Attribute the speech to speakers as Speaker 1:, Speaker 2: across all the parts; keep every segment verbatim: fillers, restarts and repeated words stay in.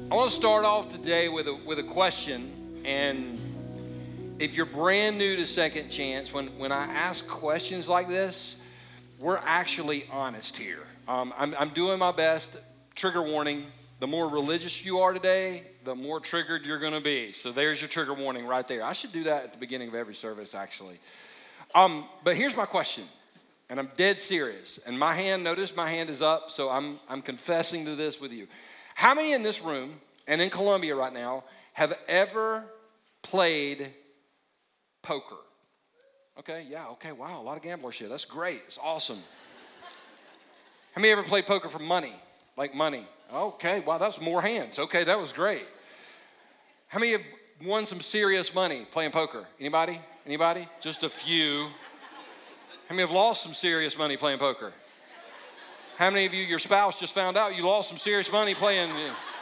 Speaker 1: I want to start off today with a, with a question. And if you're brand new to Second Chance, when, when I ask questions like this, we're actually honest here. Um, I'm, I'm doing my best. Trigger warning, the more religious you are today, the more triggered you're going to be. So there's your trigger warning right there. I should do that at the beginning of every service, actually. Um, but here's my question, and I'm dead serious. And my hand, notice my hand is up, so I'm I'm confessing to this with you. How many in this room and in Columbia right now have ever played poker? Okay, yeah, okay, wow, a lot of gambler shit. That's great, it's awesome. How many ever played poker for money? Like money? Okay, wow, that's more hands. Okay, that was great. How many have won some serious money playing poker? Anybody? Anybody? Just a few. How many have lost some serious money playing poker? How many of you, your spouse just found out you lost some serious money playing?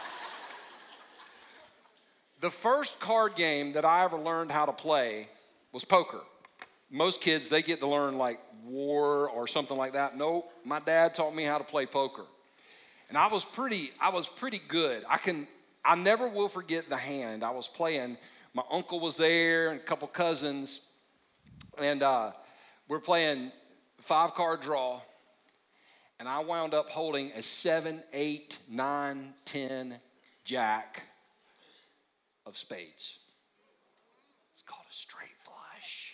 Speaker 1: The first card game that I ever learned how to play was poker. Most kids, they get to learn like war or something like that. Nope, my dad taught me how to play poker. And I was pretty, I was pretty good. I can, I never will forget the hand. I was playing, my uncle was there and a couple cousins, and uh, we're playing five card draw. And I wound up holding a seven, eight, nine, ten jack of spades. It's called a straight flush.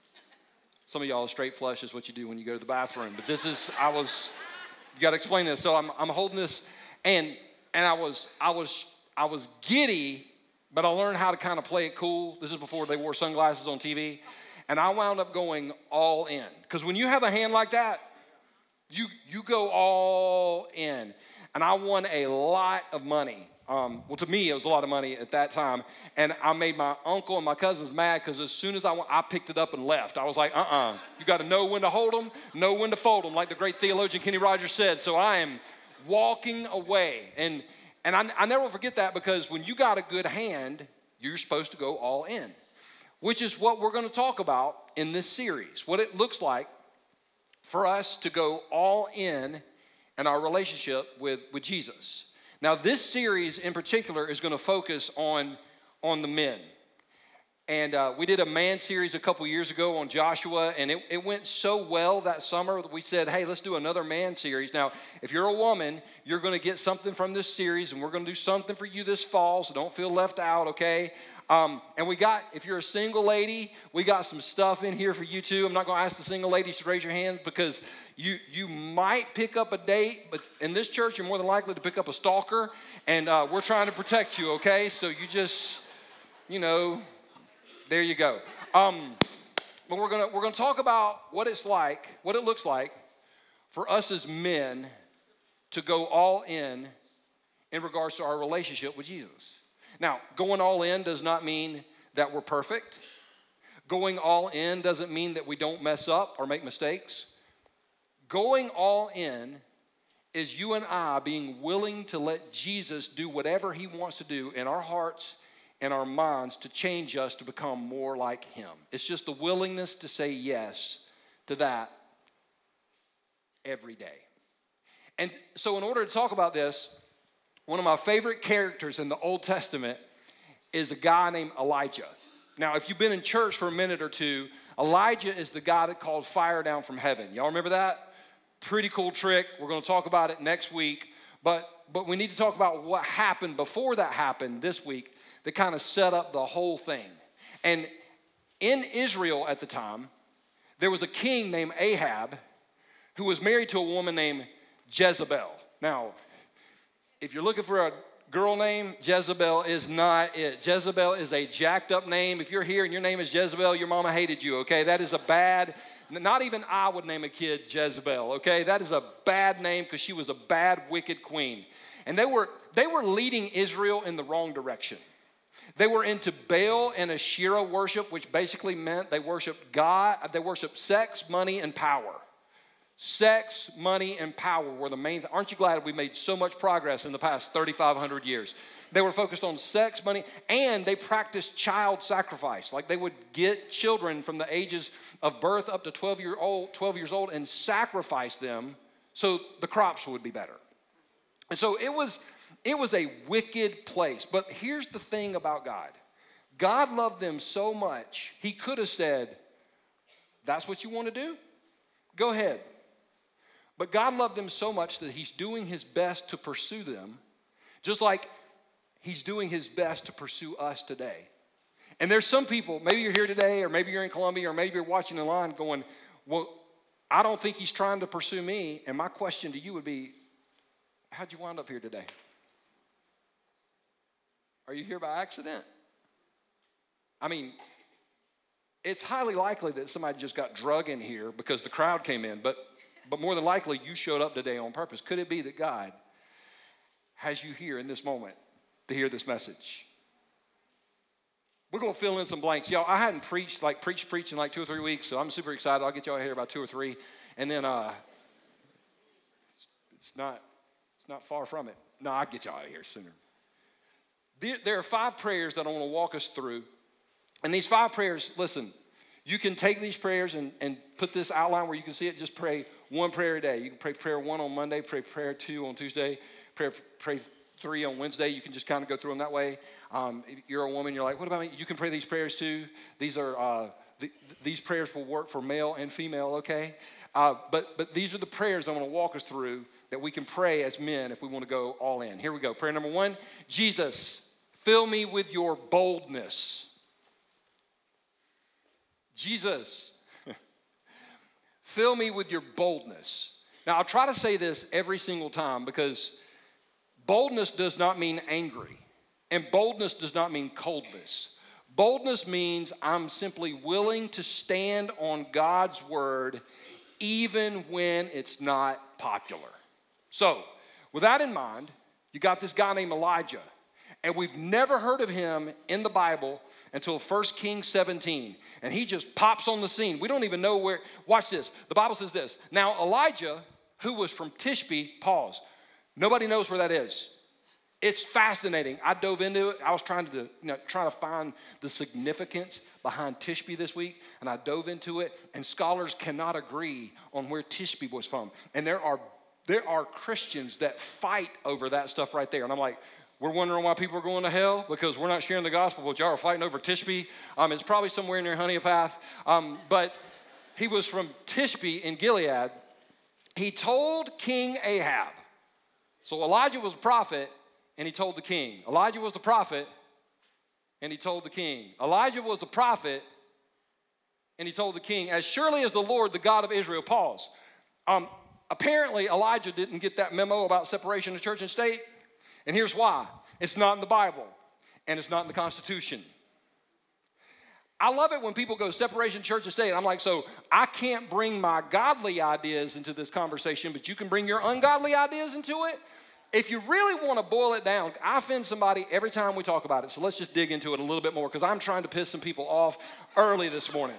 Speaker 1: Some of y'all, a straight flush is what you do when you go to the bathroom. But this is, I was, you got to explain this. So I'm, I'm holding this, and and I was, I was, I was giddy, but I learned how to kind of play it cool. This is before they wore sunglasses on T V. And I wound up going all in. Because when you have a hand like that, You you go all in. And I won a lot of money. Um, well, to me, it was a lot of money at that time. And I made my uncle and my cousins mad because as soon as I went, I picked it up and left. I was like, uh-uh. You got to know when to hold them, know when to fold them, like the great theologian Kenny Rogers said. So I am walking away. And, and I, I never forget that because when you got a good hand, you're supposed to go all in, which is what we're going to talk about in this series, what it looks like for us to go all in in our relationship with, with Jesus. Now, this series in particular is going to focus on, on the men. And uh, we did a man series a couple years ago on Joshua, and it, it went so well that summer that we said, hey, let's do another man series. Now, if you're a woman, you're going to get something from this series, and we're going to do something for you this fall, so don't feel left out, okay? Um, and we got, if you're a single lady, we got some stuff in here for you too. I'm not going to ask the single ladies to raise your hand because you you might pick up a date, but in this church, you're more than likely to pick up a stalker, and uh, we're trying to protect you, okay? So you just, you know, there you go. Um, but we're gonna we're gonna talk about what it's like, what it looks like for us as men to go all in in regards to our relationship with Jesus. Now, going all in does not mean that we're perfect. Going all in doesn't mean that we don't mess up or make mistakes. Going all in is you and I being willing to let Jesus do whatever he wants to do in our hearts and our minds to change us to become more like him. It's just the willingness to say yes to that every day. And so in order to talk about this, one of my favorite characters in the Old Testament is a guy named Elijah. Now, if you've been in church for a minute or two, Elijah is the guy that called fire down from heaven. Y'all remember that? Pretty cool trick. We're going to talk about it next week. But, but we need to talk about what happened before that happened this week that kind of set up the whole thing. And in Israel at the time, there was a king named Ahab who was married to a woman named Jezebel. Now, if you're looking for a girl name, Jezebel is not it. Jezebel is a jacked up name. If you're here and your name is Jezebel, your mama hated you, okay? That is a bad, not even I would name a kid Jezebel, okay? That is a bad name because she was a bad, wicked queen. And they were, they were leading Israel in the wrong direction. They were into Baal and Asherah worship, which basically meant they worshiped God, they worshiped sex, money, and power. Sex, money, and power were the main thing. Aren't you glad we made so much progress in the past thirty-five hundred years? They were focused on sex, money, and they practiced child sacrifice. Like they would get children from the ages of birth up to twelve year old, twelve years old and sacrifice them so the crops would be better. And so it was, It was a wicked place. But here's the thing about God. God loved them so much, he could have said, that's what you want to do? Go ahead. But God loved them so much that he's doing his best to pursue them, just like he's doing his best to pursue us today. And there's some people, maybe you're here today, or maybe you're in Columbia, or maybe you're watching online going, well, I don't think he's trying to pursue me. And my question to you would be, how'd you wind up here today? Are you here by accident? I mean, it's highly likely that somebody just got drug in here because the crowd came in, but, but more than likely you showed up today on purpose. Could it be that God has you here in this moment to hear this message? We're going to fill in some blanks. Y'all, I hadn't preached, like preached, preached in like two or three weeks, so I'm super excited. I'll get y'all here about two or three. And then uh, it's, it's, not, it's not far from it. No, I'll get y'all out of here sooner. There, there are five prayers that I want to walk us through. And these five prayers, listen, you can take these prayers and, and put this outline where you can see it. Just pray one prayer a day. You can pray prayer one on Monday, pray prayer two on Tuesday, pray, pray three on Wednesday. You can just kind of go through them that way. Um, if you're a woman, you're like, what about me? You can pray these prayers too. These are uh, the, these prayers will work for male and female, okay? Uh, but but these are the prayers I'm going to walk us through that we can pray as men if we want to go all in. Here we go. Prayer number one, Jesus, fill me with your boldness. Jesus, fill me with your boldness. Now, I'll try to say this every single time because boldness does not mean angry, and boldness does not mean coldness. Boldness means I'm simply willing to stand on God's word even when it's not popular. So, with that in mind, you got this guy named Elijah, and we've never heard of him in the Bible until First Kings seventeen. And he just pops on the scene. We don't even know where. Watch this. The Bible says this. Now, Elijah, who was from Tishbe, pause. Nobody knows where that is. It's fascinating. I dove into it. I was trying to, you know, trying to find the significance behind Tishbe this week, and I dove into it, and scholars cannot agree on where Tishbe was from. And there are there are Christians that fight over that stuff right there. And I'm like, we're wondering why people are going to hell because we're not sharing the gospel, but y'all are fighting over Tishbe. Um, it's probably somewhere near Honeypath. Um, but he was from Tishbe in Gilead. He told King Ahab. So Elijah was a prophet, and he told the king. Elijah was the prophet, and he told the king. Elijah was the prophet, and he told the king, as surely as the Lord, the God of Israel, pause. Um, apparently, Elijah didn't get that memo about separation of church and state. And here's why. It's not in the Bible, and it's not in the Constitution. I love it when people go separation of church and state. I'm like, so I can't bring my godly ideas into this conversation, but you can bring your ungodly ideas into it? If you really want to boil it down, I offend somebody every time we talk about it. So let's just dig into it a little bit more because I'm trying to piss some people off early this morning.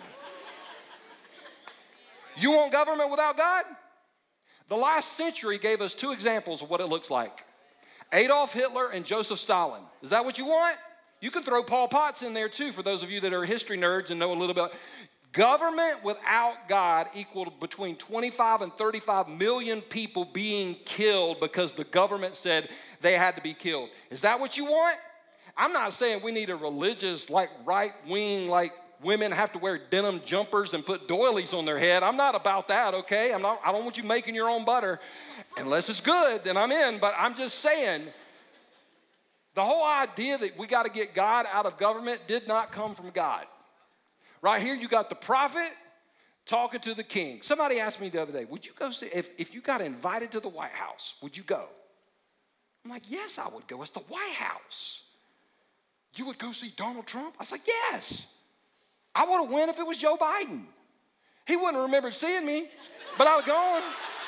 Speaker 1: You want government without God? The last century gave us two examples of what it looks like. Adolf Hitler and Joseph Stalin. Is that what you want? You can throw Paul Potts in there too for those of you that are history nerds and know a little bit. Government without God equaled between twenty-five and thirty-five million people being killed because the government said they had to be killed. Is that what you want? I'm not saying we need a religious, like right wing, like women have to wear denim jumpers and put doilies on their head. I'm not about that, okay? I'm not, I don't want you making your own butter. Unless it's good, then I'm in. But I'm just saying, the whole idea that we got to get God out of government did not come from God. Right here, you got the prophet talking to the king. Somebody asked me the other day, would you go see, if, if you got invited to the White House, would you go? I'm like, yes, I would go. It's the White House. You would go see Donald Trump? I was like, yes. I would have went if it was Joe Biden. He wouldn't have remembered seeing me, but I was gone.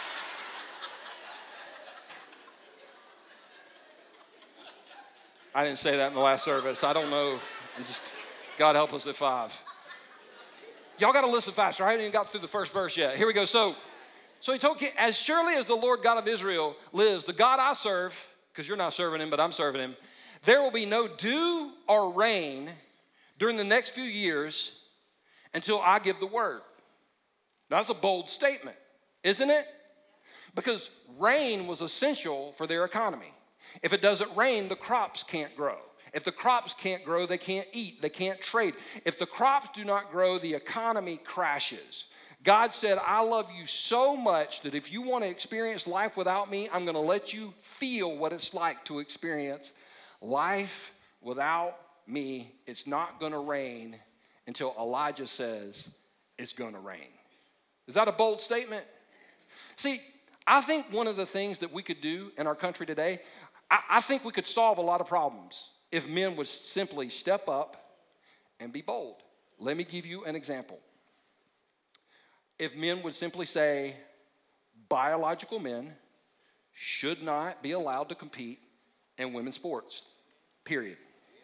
Speaker 1: I didn't say that in the last service. I don't know. I'm just, God help us at five. Y'all got to listen faster. I haven't even got through the first verse yet. Here we go. So, so he told, as surely as the Lord God of Israel lives, the God I serve, because you're not serving him, but I'm serving him, there will be no dew or rain during the next few years until I give the word. That's a bold statement, isn't it? Because rain was essential for their economy. If it doesn't rain, the crops can't grow. If the crops can't grow, they can't eat, they can't trade. If the crops do not grow, the economy crashes. God said, I love you so much that if you want to experience life without me, I'm going to let you feel what it's like to experience life without me. It's not going to rain until Elijah says it's going to rain. Is that a bold statement? See, I think one of the things that we could do in our country today, I, I think we could solve a lot of problems if men would simply step up and be bold. Let me give you an example. If men would simply say, biological men should not be allowed to compete in women's sports, period.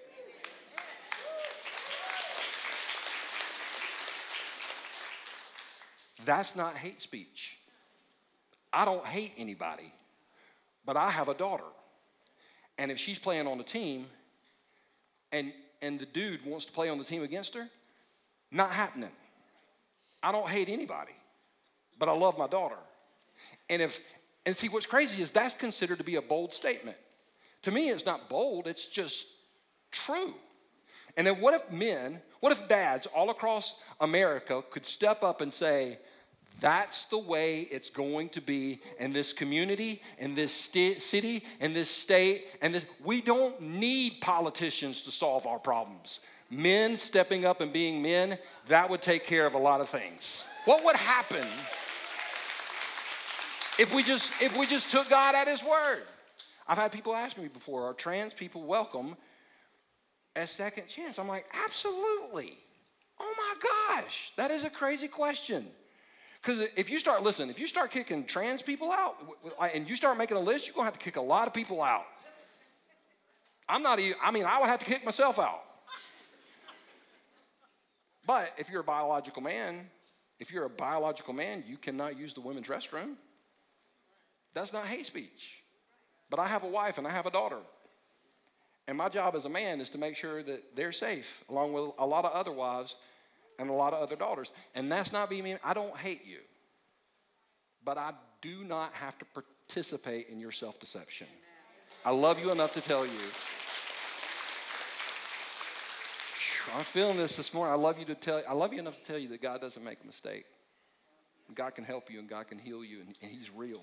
Speaker 1: That's not hate speech. I don't hate anybody, but I have a daughter. And if she's playing on the team and, and the dude wants to play on the team against her, not happening. I don't hate anybody, but I love my daughter. And if and see what's crazy is that's considered to be a bold statement. To me, it's not bold, it's just true. And then what if men, what if dads all across America could step up and say, that's the way it's going to be in this community, in this st- city, in this state, and this. We don't need politicians to solve our problems. Men stepping up and being men, that would take care of a lot of things. What would happen if we just if we just took God at his word? I've had people ask me before, are trans people welcome a second chance? I'm like, absolutely. Oh my gosh, that is a crazy question. Because if you start, listen, if you start kicking trans people out and you start making a list, you're going to have to kick a lot of people out. I'm not even, I mean, I would have to kick myself out. But if you're a biological man, if you're a biological man, you cannot use the women's restroom. That's not hate speech. But I have a wife and I have a daughter. And my job as a man is to make sure that they're safe, along with a lot of other wives and a lot of other daughters. And that's not being mean. I don't hate you. But I do not have to participate in your self-deception. I love you enough to tell you. I'm feeling this this morning. I love you to tell. I love you enough to tell you that God doesn't make a mistake. God can help you and God can heal you, and, and he's real.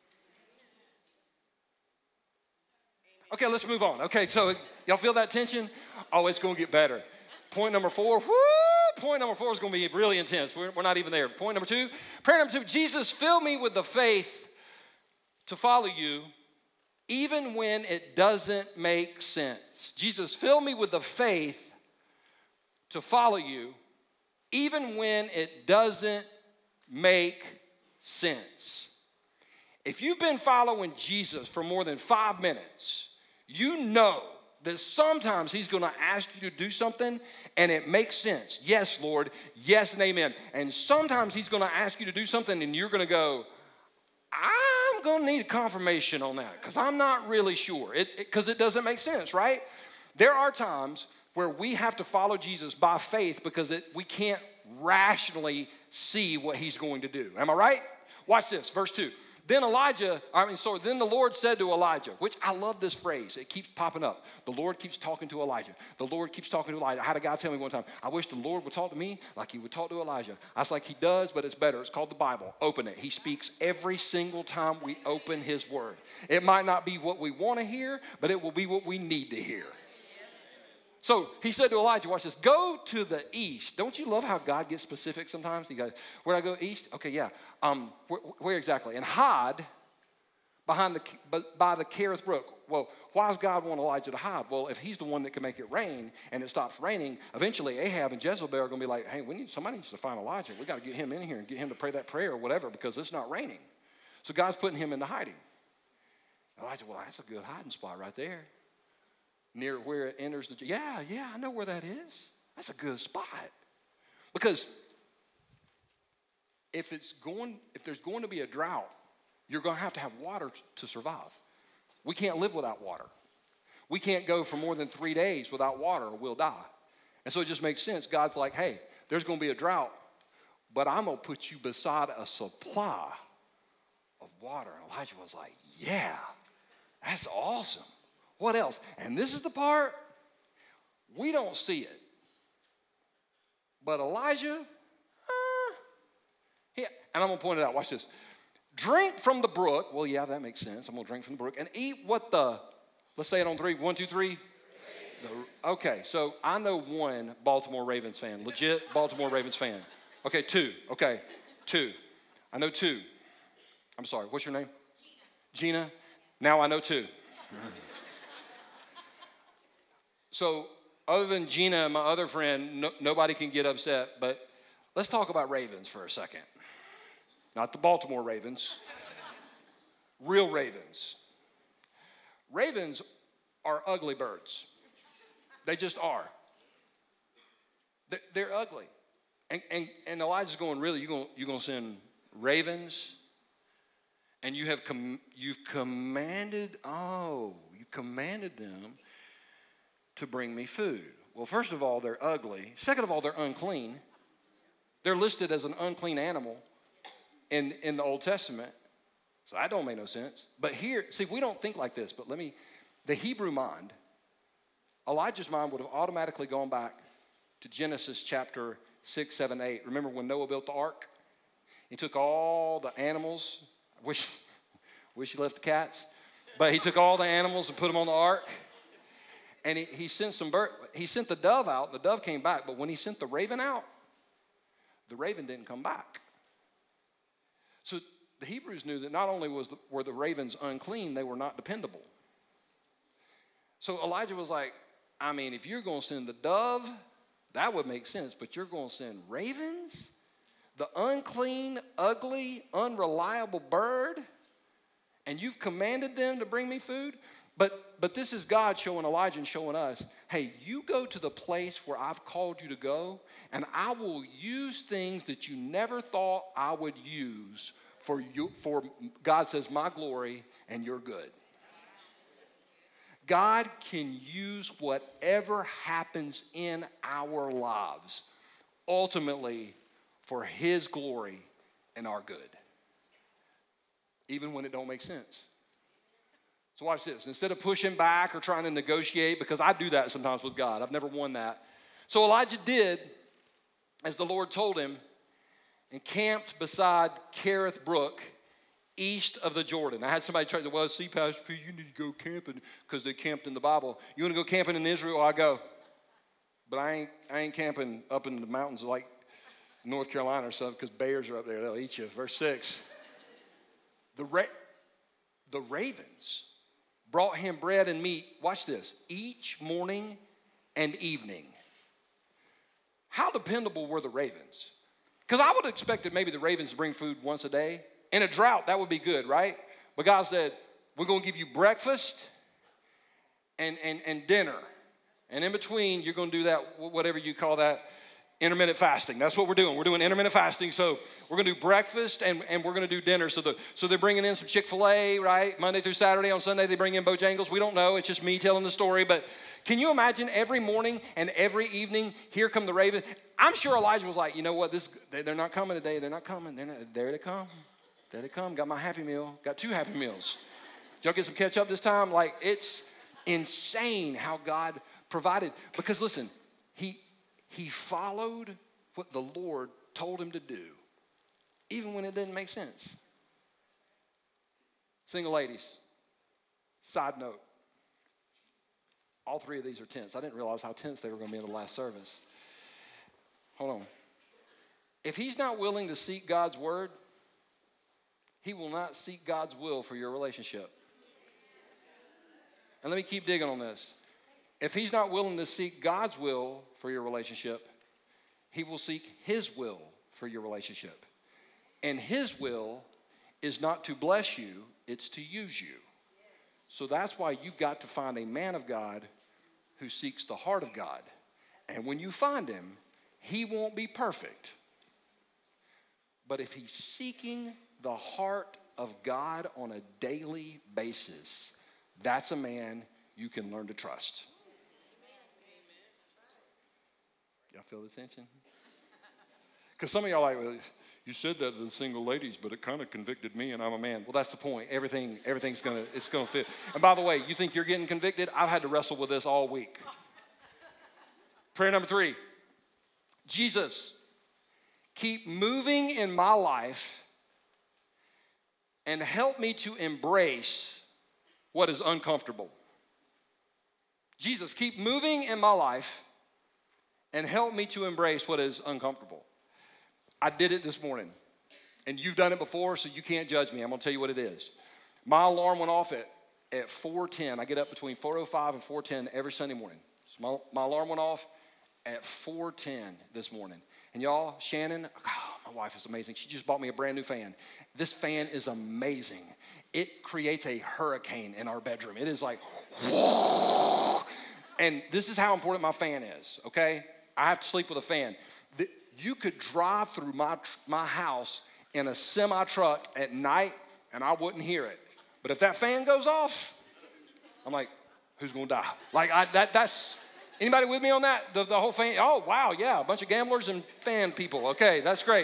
Speaker 1: Okay, let's move on. Okay, so y'all feel that tension? Oh, it's going to get better. Point number four. Woo! Point number four is going to be really intense. We're, we're not even there. Point number two. Prayer number two. Jesus, fill me with the faith to follow you, even when it doesn't make sense. Jesus, fill me with the faith to follow you, even when it doesn't make sense. If you've been following Jesus for more than five minutes, you know that sometimes he's going to ask you to do something and it makes sense. Yes, Lord. Yes and amen. And sometimes he's going to ask you to do something and you're going to go, I'm going to need a confirmation on that because I'm not really sure. It because it, it doesn't make sense, right? There are times where we have to follow Jesus by faith because it, we can't rationally see what he's going to do. Am I right? Watch this, verse two. Then Elijah, I mean, sorry, then the Lord said to Elijah, which I love this phrase. It keeps popping up. The Lord keeps talking to Elijah. The Lord keeps talking to Elijah. I had a guy tell me one time, I wish the Lord would talk to me like he would talk to Elijah. I was like, he does, but it's better. It's called the Bible. Open it. He speaks every single time we open his word. It might not be what we want to hear, but it will be what we need to hear. So he said to Elijah, watch this, go to the east. Don't you love how God gets specific sometimes? He goes, where'd I go, east? Okay, yeah. Um, where, where exactly? And hide behind the, by the Kerith brook. Well, why does God want Elijah to hide? Well, if he's the one that can make it rain and it stops raining, eventually Ahab and Jezebel are going to be like, hey, we need somebody needs to find Elijah. We got to get him in here and get him to pray that prayer or whatever because it's not raining. So God's putting him into hiding. Elijah, well, that's a good hiding spot right there. Near where it enters the, yeah, yeah, I know where that is. That's a good spot. Because if it's going, if there's going to be a drought, you're going to have to have water to survive. We can't live without water. We can't go for more than three days without water or we'll die. And so it just makes sense. God's like, hey, there's going to be a drought, but I'm going to put you beside a supply of water. And Elijah was like, yeah, That's awesome. What else? And this is the part, we don't see it. But Elijah, uh, he, and I'm going to point it out. Watch this. Drink from the brook. Well, yeah, that makes sense. I'm going to drink from the brook. And eat what the, let's say it on three. One, two, three. The, okay, so I know one Baltimore Ravens fan. Legit Baltimore Ravens fan. Okay, two. Okay, two. I know two. I'm sorry. What's your name? Gina. Gina? Now I know two. So other than Gina, my other friend, no, nobody can get upset. But let's talk about Ravens for a second. Not the Baltimore Ravens. Real Ravens. Ravens are ugly birds. They just are. They're, they're ugly. And, and, and Elijah's going, really, you're going you're going to send ravens? And you have com- you've commanded, oh, you commanded them to bring me food. Well, first of all, they're ugly. Second of all, they're unclean. They're listed as an unclean animal in, in the Old Testament. So that don't make no sense. But here, see, we don't think like this, but let me, the Hebrew mind, Elijah's mind would have automatically gone back to Genesis chapter six, seven, eight. Remember when Noah built the ark? He took all the animals. I wish, wish he left the cats. But he took all the animals and put them on the ark. And he, he sent some bird. He sent the dove out. The dove came back. But when he sent the raven out, the raven didn't come back. So the Hebrews knew that not only was the, were the ravens unclean, they were not dependable. So Elijah was like, I mean, if you're going to send the dove, that would make sense. But you're going to send ravens? The unclean, ugly, unreliable bird? And you've commanded them to bring me food? But, but this is God showing Elijah and showing us, hey, you go to the place where I've called you to go, and I will use things that you never thought I would use for you, for God says, my glory and your good. God can use whatever happens in our lives, ultimately for his glory and our good, even when it don't make sense. So watch this. Instead of pushing back or trying to negotiate, because I do that sometimes with God. I've never won that. So Elijah did as the Lord told him and camped beside Kerith Brook, east of the Jordan. I had somebody try to, well, see, Pastor P, you need to go camping because they camped in the Bible. You want to go camping in Israel? I go. But I ain't, I ain't camping up in the mountains like North Carolina or something because bears are up there. They'll eat you. Verse six. The, ra- the ravens brought him bread and meat, watch this, each morning and evening. How dependable were the ravens? Because I would have expected maybe the ravens to bring food once a day. In a drought, that would be good, right? But God said, we're going to give you breakfast and, and, and dinner. And in between, you're going to do that, whatever you call that, intermittent fasting. That's what we're doing. We're doing intermittent fasting. So we're going to do breakfast and, and we're going to do dinner. So, the, so they're bringing in some Chick-fil-A, right? Monday through Saturday. On Sunday, they bring in Bojangles. We don't know. It's just me telling the story. But can you imagine every morning and every evening, here come the ravens? I'm sure Elijah was like, you know what? This they're not coming today. They're not coming. They're not, there they come. There they come. Got my Happy Meal. Got two Happy Meals. Did y'all get some ketchup this time? Like, it's insane how God provided. Because listen, he he followed what the Lord told him to do, even when it didn't make sense. Single ladies, side note, all three of these are tense. I didn't realize how tense they were going to be in the last service. Hold on. If he's not willing to seek God's word, he will not seek God's will for your relationship. And let me keep digging on this. If he's not willing to seek God's will for your relationship, he will seek his will for your relationship. And his will is not to bless you, it's to use you. So that's why you've got to find a man of God who seeks the heart of God. And when you find him, he won't be perfect. But if he's seeking the heart of God on a daily basis, that's a man you can learn to trust. Y'all feel the tension? Because some of y'all are like, well, You said that to the single ladies, but it kind of convicted me, and I'm a man. Well, that's the point. Everything, everything's gonna, it's gonna fit. And by the way, you think you're getting convicted? I've had to wrestle with this all week. Prayer number three. Jesus, keep moving in my life and help me to embrace what is uncomfortable. Jesus, keep moving in my life and help me to embrace what is uncomfortable. I did it this morning, and you've done it before, so you can't judge me. I'm gonna tell you what it is. My alarm went off at, at four ten. I get up between four oh five and four ten every Sunday morning. So my, my alarm went off at four ten this morning. And y'all, Shannon, oh, my wife is amazing. She just bought me a brand new fan. This fan is amazing. It creates a hurricane in our bedroom. It is like, whoa. And this is how important my fan is, okay? I have to sleep with a fan. The, you could drive through my, my house in a semi-truck at night and I wouldn't hear it. But if that fan goes off, I'm like, who's gonna die? Like, I, that, that's, anybody with me on that? The, the whole fan, oh, wow, yeah, a bunch of gamblers and fan people. Okay, that's great.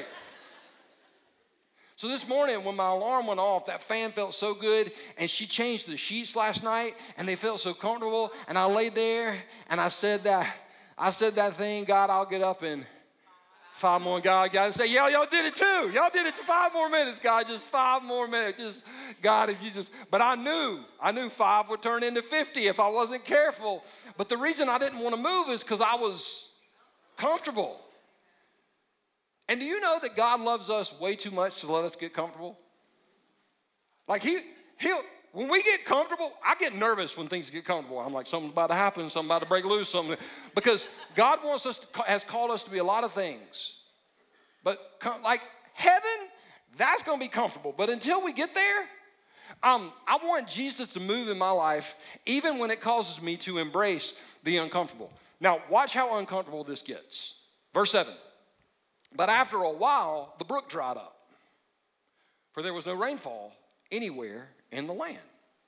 Speaker 1: So this morning when my alarm went off, that fan felt so good, and she changed the sheets last night, and they felt so comfortable, and I laid there, and I said that, I said that thing, God, I'll get up in five more. God, God, say, yeah, y'all did it too. Y'all did it for five more minutes, God, just five more minutes. Just, God, if you just, but I knew, I knew five would turn into fifty if I wasn't careful. But the reason I didn't want to move is because I was comfortable. And do you know that God loves us way too much to let us get comfortable? Like he, he'll, when we get comfortable, I get nervous when things get comfortable. I'm like, something's about to happen, something about to break loose, something. Because God wants us, to, has called us to be a lot of things. But like heaven, that's going to be comfortable. But until we get there, um, I want Jesus to move in my life, even when it causes me to embrace the uncomfortable. Now, watch how uncomfortable this gets. Verse seven. But after a while, the brook dried up, for there was no rainfall anywhere in the land.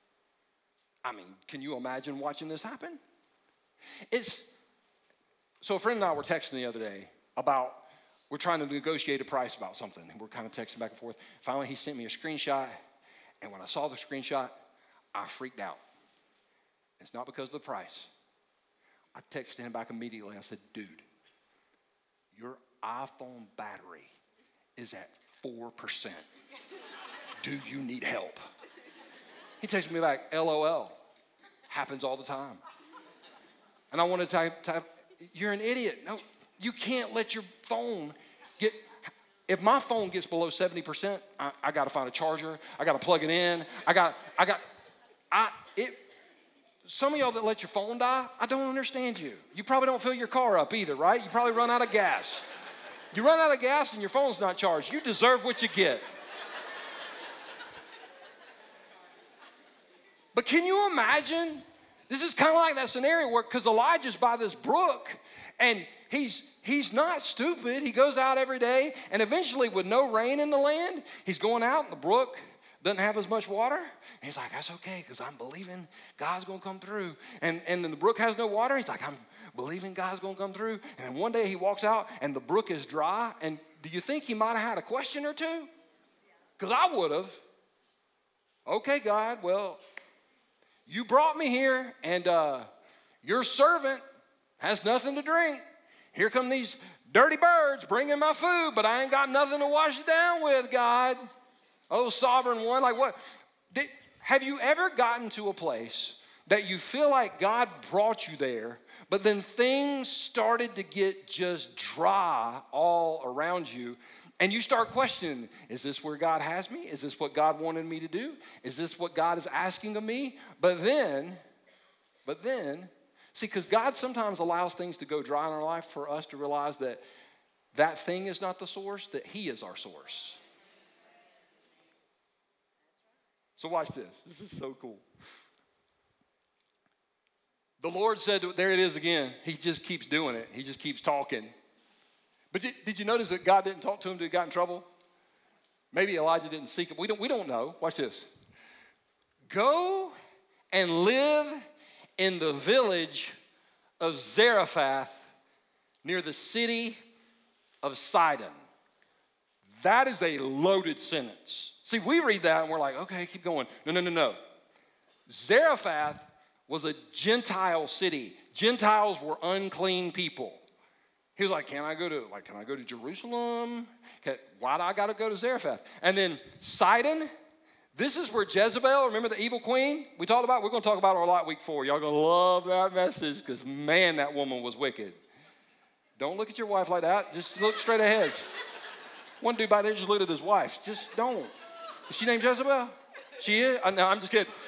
Speaker 1: I mean, can you imagine watching this happen? It's, so a friend and I were texting the other day about, we're trying to negotiate a price about something, and we're kind of texting back and forth. Finally, he sent me a screenshot, and when I saw the screenshot, I freaked out. It's not because of the price. I texted him back immediately. I said, dude, your iPhone battery is at four percent. Do you need help? He texted me back, L O L. Happens all the time. And I want to type, type, you're an idiot. No, you can't let your phone get, if my phone gets below seventy percent, I, I got to find a charger. I got to plug it in. I got, I got, I, it, some of y'all that let your phone die, I don't understand you. You probably don't fill your car up either, right? You probably run out of gas. You run out of gas and your phone's not charged. You deserve what you get. But can you imagine? This is kind of like that scenario where, because Elijah's by this brook, and he's he's not stupid. He goes out every day, and eventually with no rain in the land, he's going out, and the brook doesn't have as much water. And he's like, that's okay, because I'm believing God's going to come through. And, and then the brook has no water. He's like, I'm believing God's going to come through. And then one day he walks out, and the brook is dry. And do you think he might have had a question or two? Because I would have. Okay, God, well, you brought me here, and uh, your servant has nothing to drink. Here come these dirty birds bringing my food, but I ain't got nothing to wash it down with, God. Oh, sovereign one, like what? Did, have you ever gotten to a place that you feel like God brought you there, but then things started to get just dry all around you, and you start questioning, is this where God has me? Is this what God wanted me to do? Is this what God is asking of me? But then, but then, see, because God sometimes allows things to go dry in our life for us to realize that that thing is not the source, that he is our source. So watch this. This is so cool. The Lord said, there it is again. He just keeps doing it. He just keeps talking. But did, did you notice that God didn't talk to him till he got in trouble? Maybe Elijah didn't seek him. We don't, we don't know. Watch this. Go and live in the village of Zarephath near the city of Sidon. That is a loaded sentence. See, we read that and we're like, okay, keep going. No, no, no, no. Zarephath was a Gentile city. Gentiles were unclean people. He was like, can I go to, like, can I go to Jerusalem? Can, why do I got to go to Zarephath? And then Sidon, this is where Jezebel, remember the evil queen we talked about? We're going to talk about her a lot week four. Y'all going to love that message because, man, that woman was wicked. Don't look at your wife like that. Just look straight ahead. One dude back there just looked at his wife. Just don't. Is she named Jezebel? She is? Uh, no, I'm just kidding.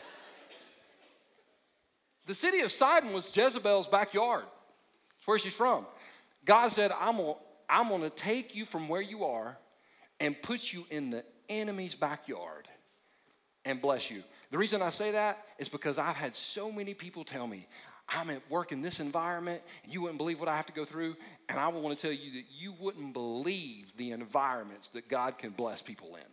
Speaker 1: The city of Sidon was Jezebel's backyard. It's where she's from. God said, I'm going I'm to take you from where you are and put you in the enemy's backyard and bless you. The reason I say that is because I've had so many people tell me, I'm at work in this environment, and you wouldn't believe what I have to go through, and I want to tell you that you wouldn't believe the environments that God can bless people in.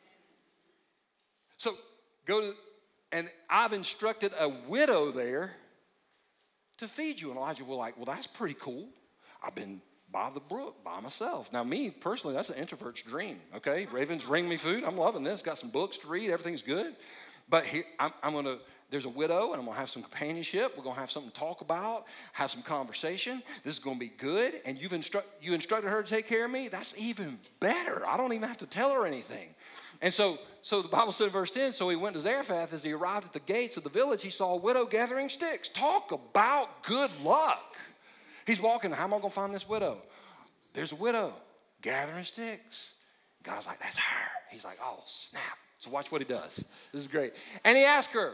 Speaker 1: So go to, and I've instructed a widow there to feed you. And Elijah was like, well, that's pretty cool. I've been by the brook by myself. Now, me, personally, that's an introvert's dream, okay? Ravens bring me food. I'm loving this. Got some books to read. Everything's good. But here, I'm, I'm going to, there's a widow, and I'm going to have some companionship. We're going to have something to talk about, have some conversation. This is going to be good. And you've instru- you instructed her to take care of me? That's even better. I don't even have to tell her anything. And so, so the Bible said in verse ten, so he went to Zarephath. As he arrived at the gates of the village, he saw a widow gathering sticks. Talk about good luck. He's walking. How am I going to find this widow? There's a widow gathering sticks. God's like, that's her. He's like, oh, snap. So watch what he does. This is great. And he asked her,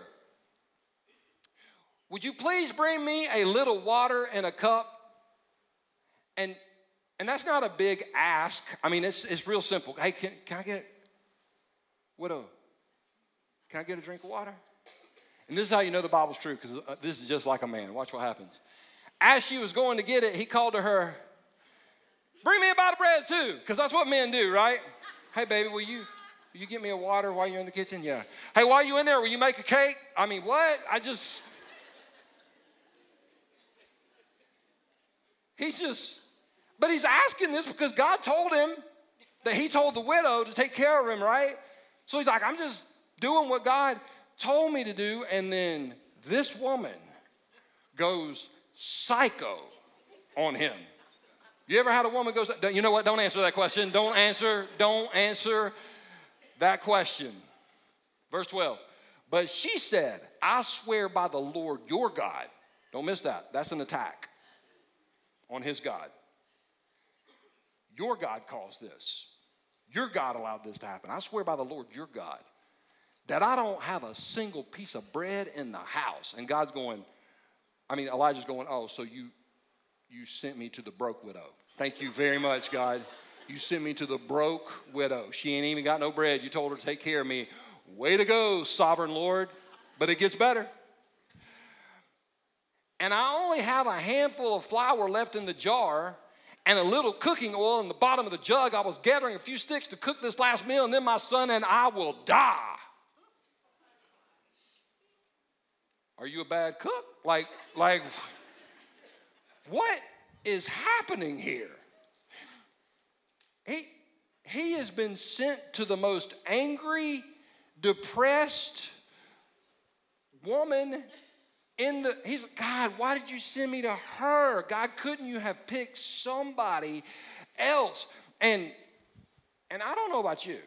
Speaker 1: would you please bring me a little water in a cup? And and that's not a big ask. I mean, it's it's real simple. Hey, can, can I get, widow, can I get a drink of water? And this is how you know the Bible's true, because this is just like a man. Watch what happens. As she was going to get it, he called to her, bring me a bite of bread too, because that's what men do, right? Hey, baby, will you, will you get me a water while you're in the kitchen? Yeah. Hey, while you in there, will you make a cake? I mean, what? I just, he's just, but he's asking this because God told him that he told the widow to take care of him, right? So he's like, I'm just doing what God told me to do. And then this woman goes psycho on him. You ever had a woman go, you know what? Don't answer that question. Don't answer, don't answer that question. Verse twelve. But she said, I swear by the Lord your God. Don't miss that. That's an attack on his God. Your God caused this. Your God allowed this to happen. I swear by the Lord your God that I don't have a single piece of bread in the house. And God's going, I mean, Elijah's going, oh, so you you sent me to the broke widow. Thank you very much, God. You sent me to the broke widow. She ain't even got no bread. You told her to take care of me. Way to go, sovereign Lord. But it gets better. And I only have a handful of flour left in the jar and a little cooking oil in the bottom of the jug. I was gathering a few sticks to cook this last meal, and then my son and I will die. Are you a bad cook? Like, like, what is happening here? He, he has been sent to the most angry, depressed woman in the, he's, God, why did you send me to her? God, couldn't you have picked somebody else? And, and I don't know about you.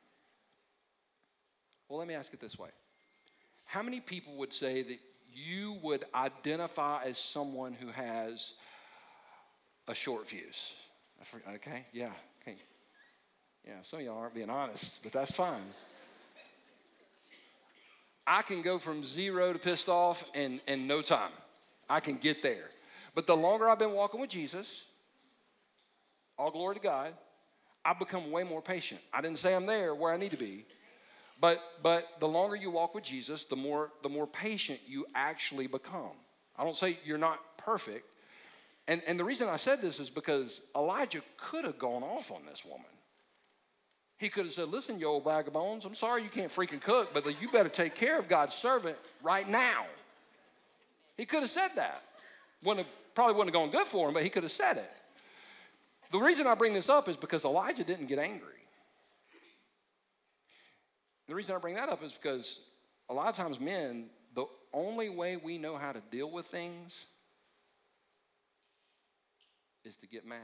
Speaker 1: Well, let me ask it this way. How many people would say that you would identify as someone who has a short fuse? Okay, yeah, okay. Yeah, some of y'all aren't being honest, but that's fine. I can go from zero to pissed off in, in no time. I can get there. But the longer I've been walking with Jesus, all glory to God, I've become way more patient. I didn't say I'm there where I need to be, but but the longer you walk with Jesus, the more the more patient you actually become. I don't say you're not perfect. And, and the reason I said this is because Elijah could have gone off on this woman. He could have said, listen, you old bag of bones, I'm sorry you can't freaking cook, but you better take care of God's servant right now. He could have said that. Wouldn't have, probably wouldn't have gone good for him, but he could have said it. The reason I bring this up is because Elijah didn't get angry. The reason I bring that up is because a lot of times men, the only way we know how to deal with things is to get mad.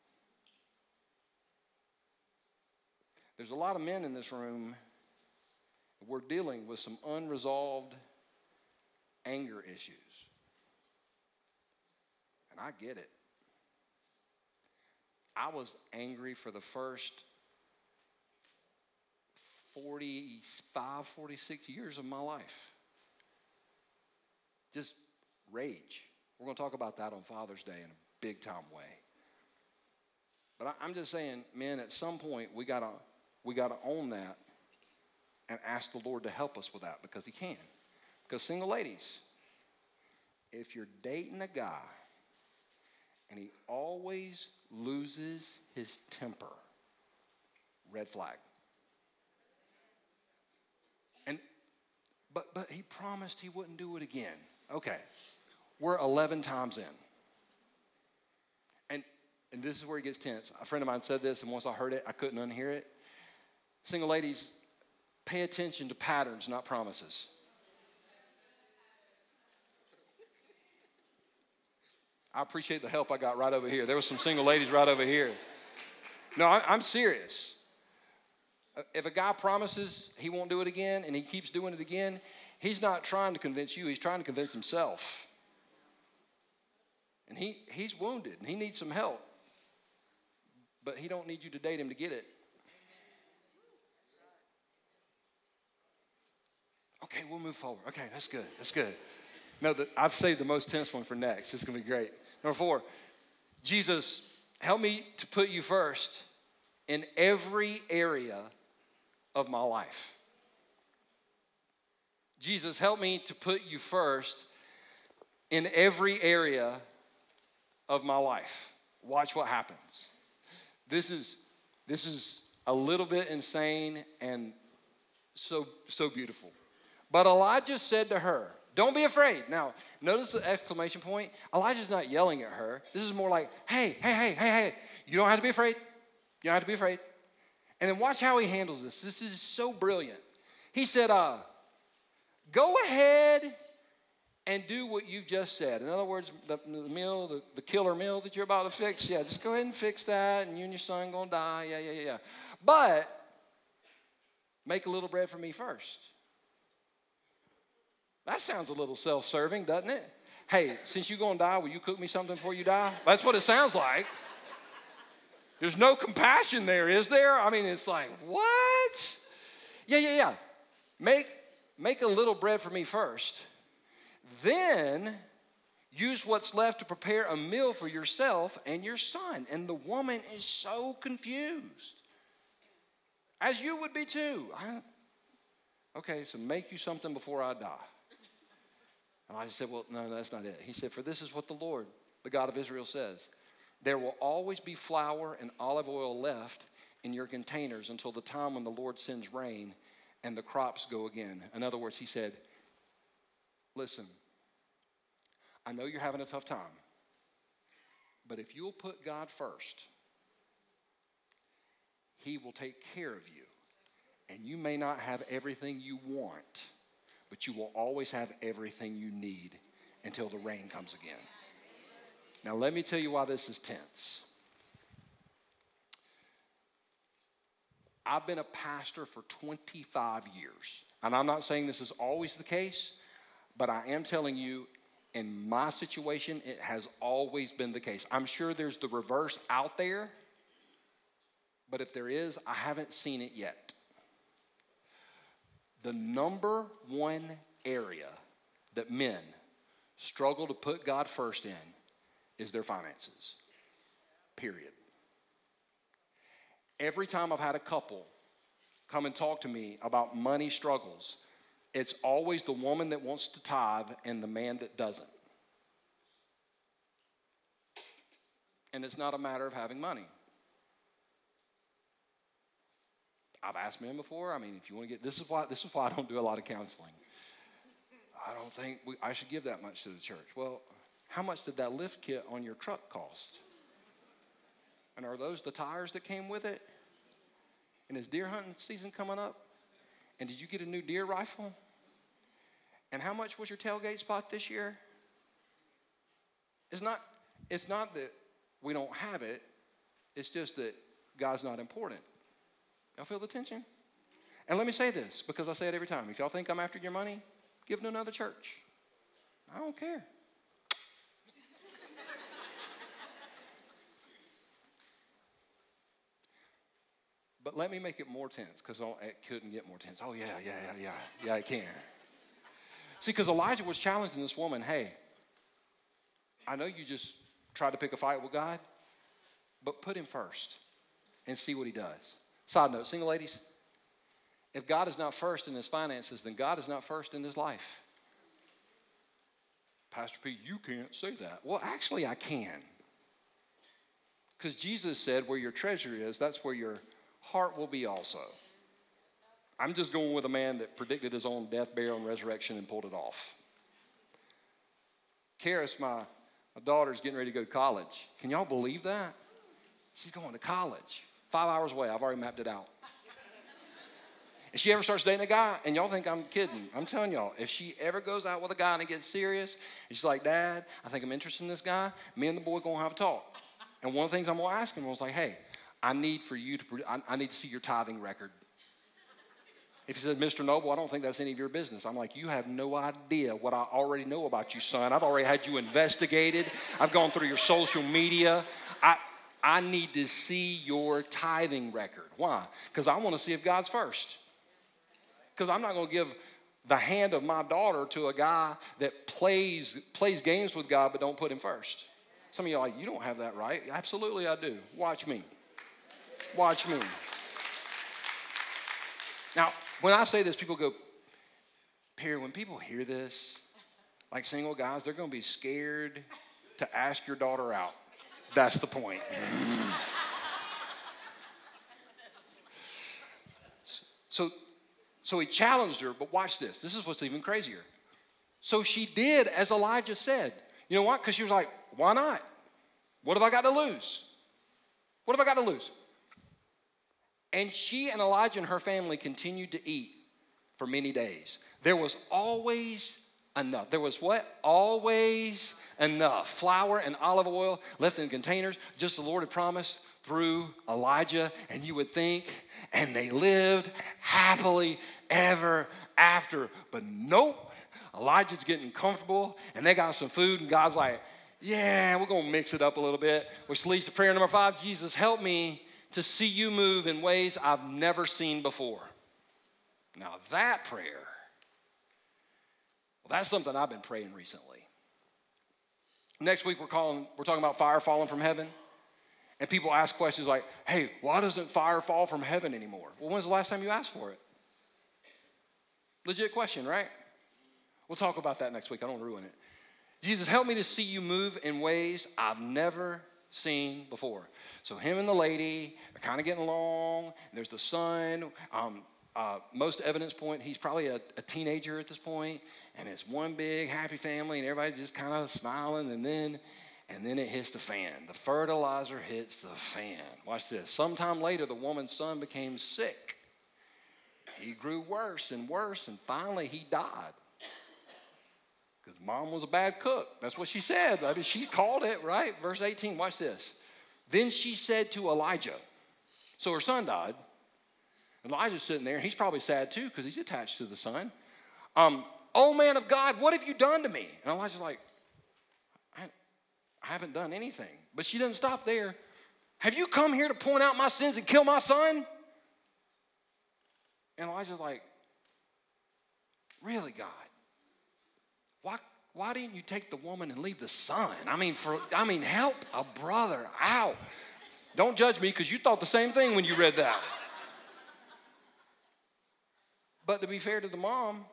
Speaker 1: There's a lot of men in this room, we're dealing with some unresolved anger issues. And I get it. I was angry for the first forty-five, forty-six years of my life. Just rage. We're going to talk about that on Father's Day in a big time way. But I, I'm just saying, men, at some point we gotta we gotta own that and ask the Lord to help us with that, because he can. Because single ladies, if you're dating a guy and he always loses his temper, red flag. And but but he promised he wouldn't do it again. Okay, we're eleven times in. And and this is where it gets tense. A friend of mine said this, and once I heard it, I couldn't unhear it. Single ladies, pay attention to patterns, not promises. I appreciate the help I got right over here. There were some single ladies right over here. No, I, I'm serious. If a guy promises he won't do it again and he keeps doing it again, he's not trying to convince you. He's trying to convince himself. And he, he's wounded and he needs some help. But he don't need you to date him to get it. Okay, we'll move forward. Okay, that's good. That's good. No, the, I've saved the most tense one for next. This is going to be great. Number four, Jesus, help me to put you first in every area of my life. Jesus, help me to put you first in every area of my life. Watch what happens. This is this is a little bit insane and so so beautiful. But Elijah said to her, don't be afraid. Now, notice the exclamation point. Elijah's not yelling at her. This is more like, hey, hey, hey, hey, hey. You don't have to be afraid. You don't have to be afraid. And then watch how he handles this. This is so brilliant. He said, uh, go ahead and do what you've just said. In other words, the, the meal, the, the killer meal that you're about to fix, yeah, just go ahead and fix that, and you and your son going to die. Yeah, yeah, yeah, yeah. But make a little bread for me first. That sounds a little self-serving, doesn't it? Hey, since you're going to die, will you cook me something before you die? That's what it sounds like. There's no compassion there, is there? I mean, it's like, what? Yeah, yeah, yeah. Make, make a little bread for me first. Then use what's left to prepare a meal for yourself and your son. And the woman is so confused, as you would be too. I, okay, so make you something before I die. Elijah said, well, no, that's not it. He said, for this is what the Lord, the God of Israel, says. There will always be flour and olive oil left in your containers until the time when the Lord sends rain and the crops go again. In other words, he said, listen, I know you're having a tough time, but if you'll put God first, he will take care of you. And you may not have everything you want, but you will always have everything you need until the rain comes again. Now, let me tell you why this is tense. I've been a pastor for twenty-five years, and I'm not saying this is always the case, but I am telling you, in my situation, it has always been the case. I'm sure there's the reverse out there, but if there is, I haven't seen it yet. The number one area that men struggle to put God first in is their finances, period. Every time I've had a couple come and talk to me about money struggles, it's always the woman that wants to tithe and the man that doesn't. And it's not a matter of having money. I've asked men before, I mean, if you want to get, this is why this is why I don't do a lot of counseling. I don't think we, I should give that much to the church. Well, how much did that lift kit on your truck cost? And are those the tires that came with it? And is deer hunting season coming up? And did you get a new deer rifle? And how much was your tailgate spot this year? It's not, it's not that we don't have it. It's just that God's not important. Y'all feel the tension? And let me say this, because I say it every time. If y'all think I'm after your money, give it to another church. I don't care. But let me make it more tense, because it couldn't get more tense. Oh, yeah, yeah, yeah, yeah. Yeah, it can. See, because Elijah was challenging this woman, hey, I know you just tried to pick a fight with God, but put him first and see what he does. Side note, single ladies, if God is not first in his finances, then God is not first in his life. Pastor P, you can't say that. Well, actually, I can. Because Jesus said, where your treasure is, that's where your heart will be also. I'm just going with a man that predicted his own death, burial, and resurrection and pulled it off. Karis, my, my daughter's getting ready to go to college. Can y'all believe that? She's going to college. Five hours away. I've already mapped it out. If she ever starts dating a guy, and y'all think I'm kidding, I'm telling y'all, if she ever goes out with a guy and it gets serious, and she's like, Dad, I think I'm interested in this guy, me and the boy going to have a talk. And one of the things I'm going to ask him was like, hey, I need for you to, I, I need to see your tithing record. If he said, Mister Noble, I don't think that's any of your business. I'm like, you have no idea what I already know about you, son. I've already had you investigated. I've gone through your social media. I, I need to see your tithing record. Why? Because I want to see if God's first. Because I'm not going to give the hand of my daughter to a guy that plays, plays games with God but don't put him first. Some of you are like, you don't have that right. Absolutely I do. Watch me. Watch me. Now, when I say this, people go, Perry, when people hear this, like single guys, they're going to be scared to ask your daughter out. That's the point. so, so he challenged her, but watch this. This is what's even crazier. So she did as Elijah said. You know what? Because she was like, why not? What have I got to lose? What have I got to lose? And she and Elijah and her family continued to eat for many days. There was always enough. There was what? Always enough. Flour and olive oil left in containers, just the Lord had promised through Elijah. And you would think, and they lived happily ever after. But nope, Elijah's getting comfortable, and they got some food, and God's like, yeah, we're going to mix it up a little bit, which leads to prayer number five. Jesus, help me to see you move in ways I've never seen before. Now that prayer, well, that's something I've been praying recently. Next week we're calling, we're talking about fire falling from heaven. And people ask questions like, hey, why doesn't fire fall from heaven anymore? Well, when's the last time you asked for it? Legit question, right? We'll talk about that next week. I don't ruin it. Jesus, help me to see you move in ways I've never seen before. So him and the lady are kind of getting along. There's the son. Um, uh, most evidence point, he's probably a, a teenager at this point, and it's one big happy family, and everybody's just kind of smiling, and then, and then it hits the fan. The fertilizer hits the fan. Watch this. Sometime later, the woman's son became sick. He grew worse and worse, and finally he died. Because mom was a bad cook. That's what she said. I mean, she called it, right? Verse eighteen, watch this. Then she said to Elijah, so her son died. Elijah's sitting there, and he's probably sad too because he's attached to the son. Um, oh, man of God, what have you done to me? And Elijah's like, I, I haven't done anything. But she doesn't stop there. Have you come here to point out my sins and kill my son? And Elijah's like, really, God? Why, why didn't you take the woman and leave the son? I mean, for I mean, help a brother out. Don't judge me because you thought the same thing when you read that. But to be fair to the mom,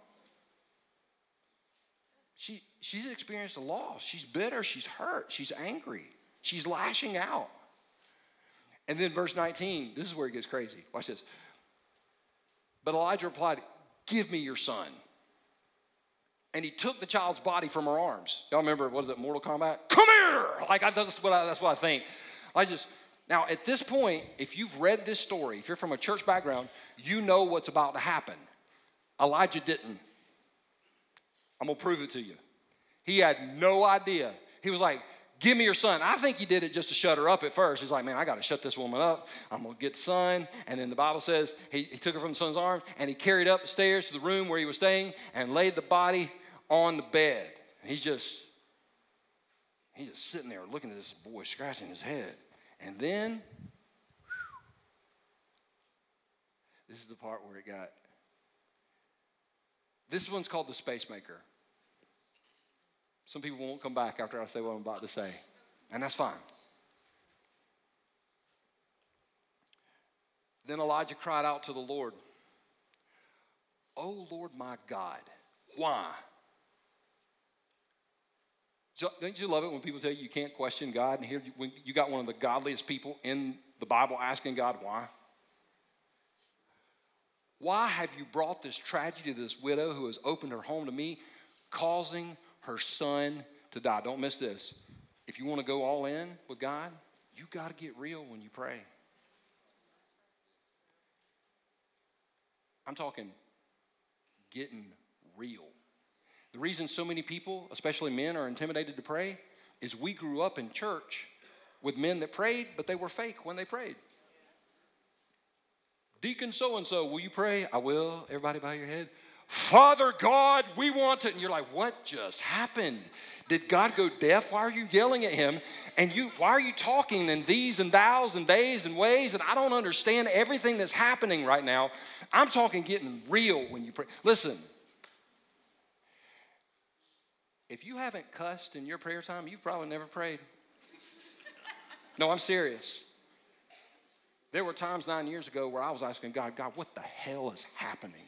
Speaker 1: she she's experienced a loss. She's bitter. She's hurt. She's angry. She's lashing out. And then verse nineteen, this is where it gets crazy. Watch this. But Elijah replied, give me your son. And he took the child's body from her arms. Y'all remember, what is it, Mortal Kombat? Come here! Like, I, that's, what I, that's what I think. I just, Now, at this point, if you've read this story, if you're from a church background, you know what's about to happen. Elijah didn't. I'm going to prove it to you. He had no idea. He was like, give me your son. I think he did it just to shut her up at first. He's like, man, I got to shut this woman up. I'm going to get the son. And then the Bible says he, he took her from the son's arms and he carried up the stairs to the room where he was staying and laid the body on the bed. He's just, he's just sitting there looking at this boy, scratching his head. And then, whew, this is the part where it got, this one's called the Space Maker. Some people won't come back after I say what I'm about to say, and that's fine. Then Elijah cried out to the Lord, "Oh Lord my God, why?" Don't you love it when people tell you you can't question God, and here you, when you got one of the godliest people in the Bible asking God why? Why have you brought this tragedy to this widow who has opened her home to me, causing her son to die? Don't miss this. If you want to go all in with God, you got to get real when you pray. I'm talking getting real. The reason so many people, especially men, are intimidated to pray is we grew up in church with men that prayed, but they were fake when they prayed. Deacon so-and-so, will you pray? I will. Everybody bow your head. Father God, we want it. And you're like, what just happened? Did God go deaf? Why are you yelling at him? And you, why are you talking in these and thous and theys and ways? And I don't understand everything that's happening right now. I'm talking getting real when you pray. Listen, if you haven't cussed in your prayer time, you've probably never prayed. No, I'm serious. There were times nine years ago where I was asking God, God, what the hell is happening?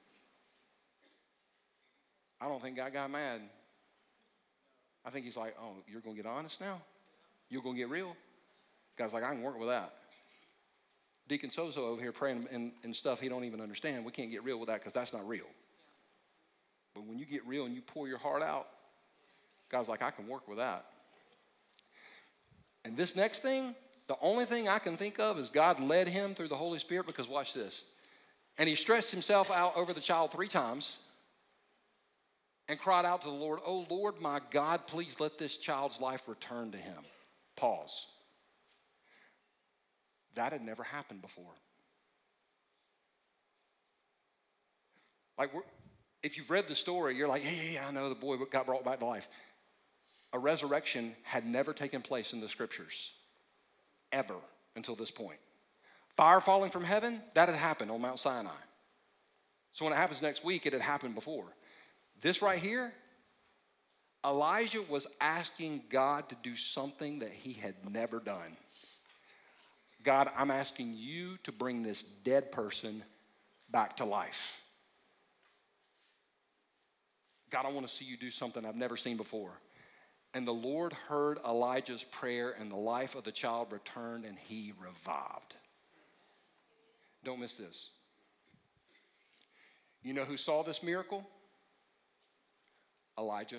Speaker 1: I don't think God got mad. I think he's like, oh, you're going to get honest now? You're going to get real? God's like, I can work with that. Deacon Sozo over here praying and, and stuff he don't even understand. We can't get real with that because that's not real. But when you get real and you pour your heart out, God's like, I can work with that. And this next thing, the only thing I can think of is God led him through the Holy Spirit, because watch this. And he stretched himself out over the child three times and cried out to the Lord, oh Lord, my God, please let this child's life return to him. Pause. That had never happened before. Like, we're, if you've read the story, you're like, yeah, yeah, yeah, I know the boy got brought back to life. A resurrection had never taken place in the scriptures, ever, until this point. Fire falling from heaven, that had happened on Mount Sinai. So when it happens next week, it had happened before. This right here, Elijah was asking God to do something that he had never done. God, I'm asking you to bring this dead person back to life. God, I want to see you do something I've never seen before. And the Lord heard Elijah's prayer, and the life of the child returned, and he revived. Don't miss this. You know who saw this miracle? Elijah.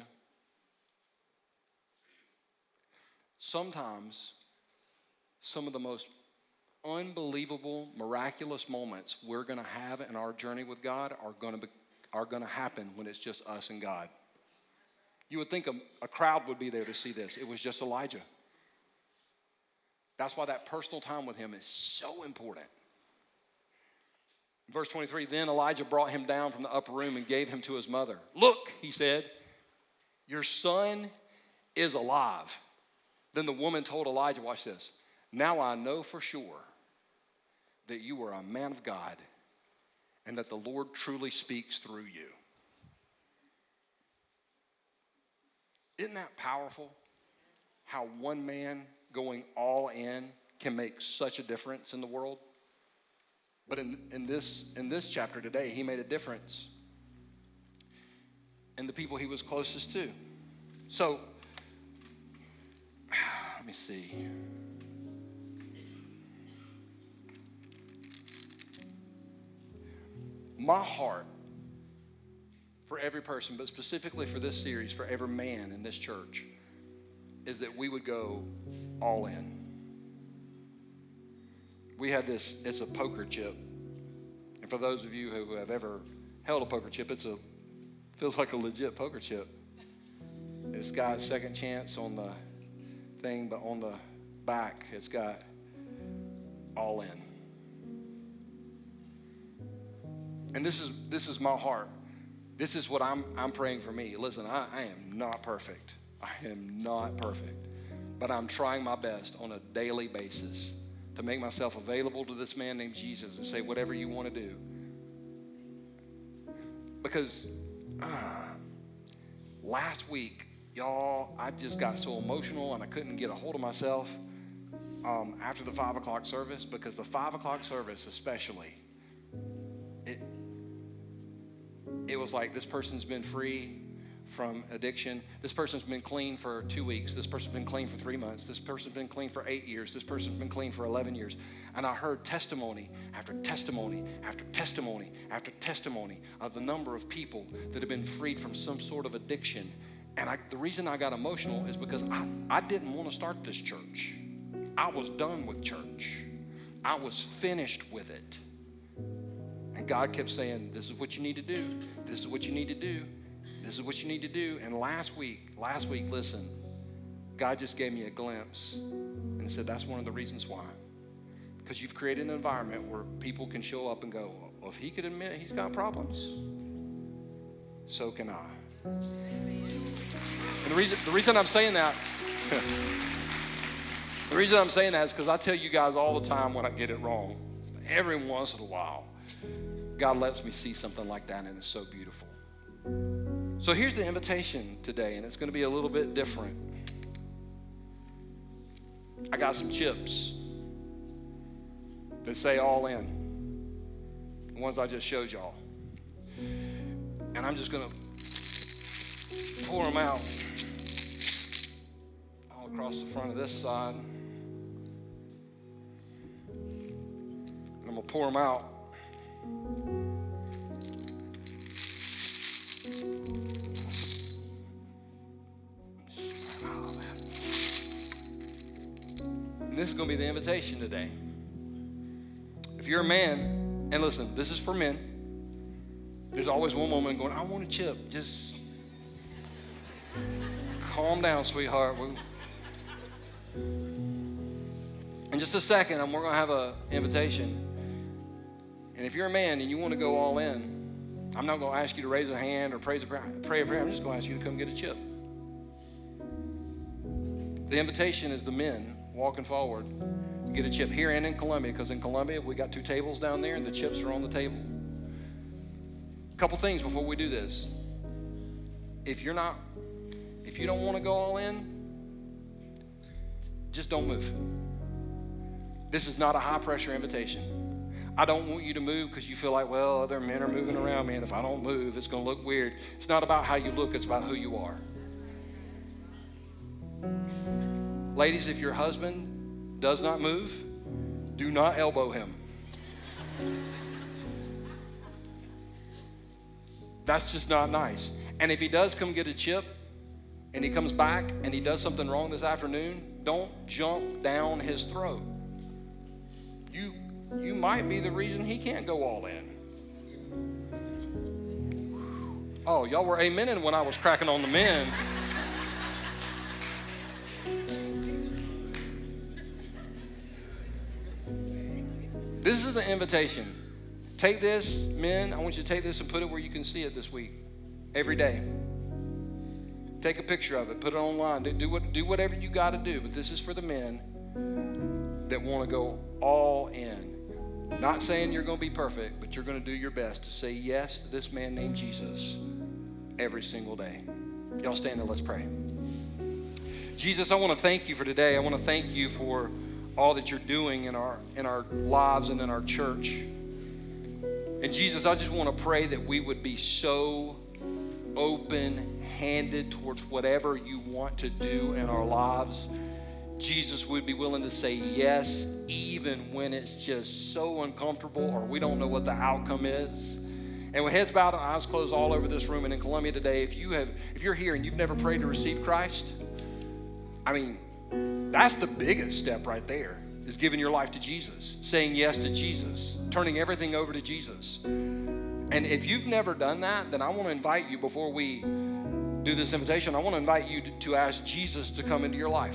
Speaker 1: Sometimes some of the most unbelievable, miraculous moments we're going to have in our journey with God are going to be, are going to happen when it's just us and God. You would think a, a crowd would be there to see this. It was just Elijah. That's why that personal time with him is so important. Verse twenty-three, then Elijah brought him down from the upper room and gave him to his mother. Look, he said, your son is alive. Then the woman told Elijah, watch this, now I know for sure that you are a man of God and that the Lord truly speaks through you. Isn't that powerful? How one man going all in can make such a difference in the world. But in, in, this, in this chapter today, he made a difference in the people he was closest to. So, let me see. My heart for every person, but specifically for this series, for every man in this church, is that we would go all in. we had this, it's a poker chip. And for those of you who have ever held a poker chip, it's a, feels like a legit poker chip. It's got second chance on the thing, but on the back, it's got all in. And this is this is my heart. This is what I'm I'm praying for me. Listen, I, I am not perfect. I am not perfect. But I'm trying my best on a daily basis to make myself available to this man named Jesus and say whatever you want to do. Because uh, last week, y'all, I just got so emotional and I couldn't get a hold of myself um, after the five o'clock service, because the five o'clock service especially, it, it was like this person's been free from addiction. This person's been clean for two weeks. This person's been clean for three months. This person's been clean for eight years. This person's been clean for eleven years. And I heard testimony after testimony after testimony after testimony of the number of people that have been freed from some sort of addiction. And I, the reason I got emotional is because I, I didn't want to start this church. I was done with church. I was finished with it. And God kept saying, this is what you need to do. This is what you need to do. This is what you need to do. And last week, last week, listen, God just gave me a glimpse and said, that's one of the reasons why. Because you've created an environment where people can show up and go, well, if he could admit he's got problems, so can I. And the reason, the reason I'm saying that, the reason I'm saying that is because I tell you guys all the time when I get it wrong. Every once in a while, God lets me see something like that, and it's so beautiful. So here's the invitation today, and it's going to be a little bit different. I got some chips that say all in, the ones I just showed y'all. And I'm just going to pour them out all across the front of this side. And I'm going to pour them out. And this is going to be the invitation today. If you're a man, and listen, this is for men. There's always one woman going, I want a chip. Just calm down, sweetheart. In just a second, we're going to have an invitation. And if you're a man and you want to go all in, I'm not going to ask you to raise a hand or praise a prayer, pray a prayer. I'm just going to ask you to come get a chip. The invitation is the men walking forward. Get a chip here and in Columbia, because in Columbia we got two tables down there and the chips are on the table. A couple things before we do this. If you're not, if you don't want to go all in, just don't move. This is not a high pressure invitation. I don't want you to move because you feel like, well, other men are moving around me, and if I don't move, it's going to look weird. It's not about how you look, it's about who you are. Ladies, if your husband does not move, do not elbow him. That's just not nice. And if he does come get a chip and he comes back and he does something wrong this afternoon, don't jump down his throat. You, you might be the reason he can't go all in. Oh, y'all were amening when I was cracking on the men. This is an invitation. Take this, men, I want you to take this and put it where you can see it this week, every day. Take a picture of it, put it online, do, do, what, do whatever you got to do, but this is for the men that want to go all in. Not saying you're going to be perfect, but you're going to do your best to say yes to this man named Jesus every single day. Y'all stand there, let's pray. Jesus, I want to thank you for today. I want to thank you for all that you're doing in our in our lives and in our church. And Jesus, I just want to pray that we would be so open-handed towards whatever you want to do in our lives. Jesus, we'd be willing to say yes, even when it's just so uncomfortable or we don't know what the outcome is. And with heads bowed and eyes closed all over this room and in Columbia today, if you have, if you're here and you've never prayed to receive Christ, I mean, that's the biggest step right there. is giving your life to Jesus, saying yes to Jesus, turning everything over to Jesus. And if you've never done that, then I want to invite you, before we do this invitation, I want to invite you to, to ask Jesus to come into your life.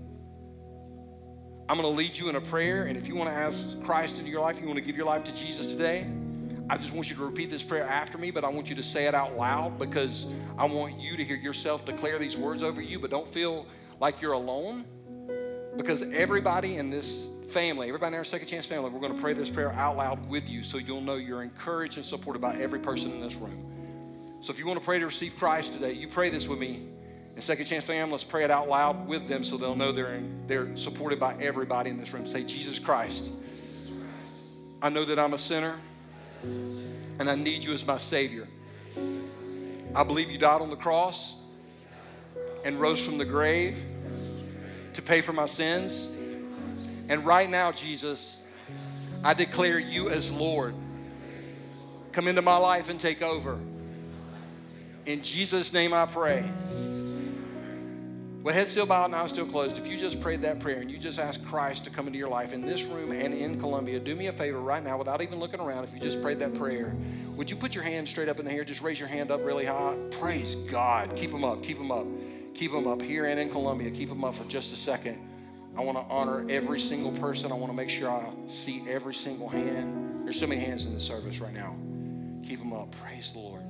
Speaker 1: I'm going to lead you in a prayer, and if you want to ask Christ into your life, you want to give your life to Jesus today, I just want you to repeat this prayer after me, but I want you to say it out loud, because I want you to hear yourself declare these words over you, but don't feel like you're alone, because everybody in this family, everybody in our Second Chance family, we're going to pray this prayer out loud with you, so you'll know you're encouraged and supported by every person in this room. So if you want to pray to receive Christ today, you pray this with me. And Second Chance family, let's pray it out loud with them so they'll know they're, in, they're supported by everybody in this room. Say, Jesus Christ, I know that I'm a sinner and I need you as my Savior. I believe you died on the cross and rose from the grave to pay for my sins. And right now, Jesus, I declare you as Lord. Come into my life and take over. In Jesus' name I pray. With head still bowed and eyes still closed, if you just prayed that prayer and you just asked Christ to come into your life in this room and in Columbia, do me a favor right now without even looking around. If you just prayed that prayer, would you put your hand straight up in the air? Just raise your hand up really high. Praise God. Keep them up. Keep them up. Keep them up here and in Columbia. Keep them up for just a second. I want to honor every single person. I want to make sure I see every single hand. There's so many hands in the service right now. Keep them up. Praise the Lord.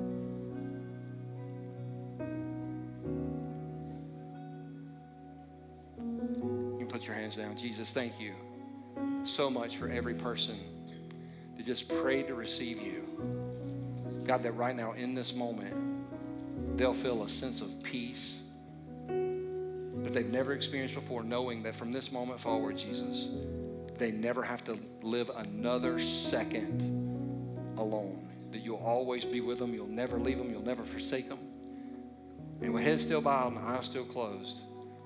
Speaker 1: Put your hands down. Jesus, thank you so much for every person that just prayed to receive you. God, that right now in this moment, they'll feel a sense of peace that they've never experienced before, knowing that from this moment forward, Jesus, they never have to live another second alone, that you'll always be with them. You'll never leave them. You'll never forsake them. And with heads still bowed and eyes still closed,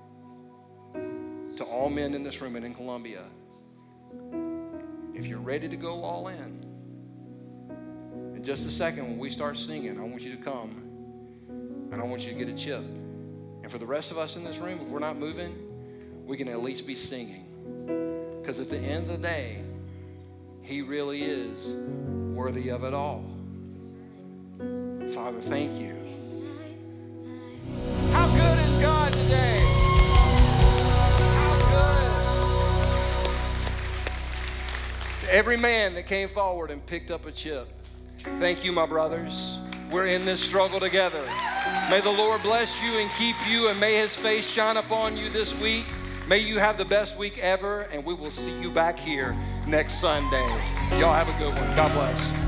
Speaker 1: to all men in this room and in Columbia, if you're ready to go all in, in just a second when we start singing, I want you to come and I want you to get a chip. And for the rest of us in this room, if we're not moving, we can at least be singing. Because at the end of the day, he really is worthy of it all. Father, thank you. How good is God today? Every man that came forward and picked up a chip, thank you, my brothers. We're in this struggle together. May the Lord bless you and keep you, and may his face shine upon you this week. May you have the best week ever, and we will see you back here next Sunday. Y'all have a good one. God bless.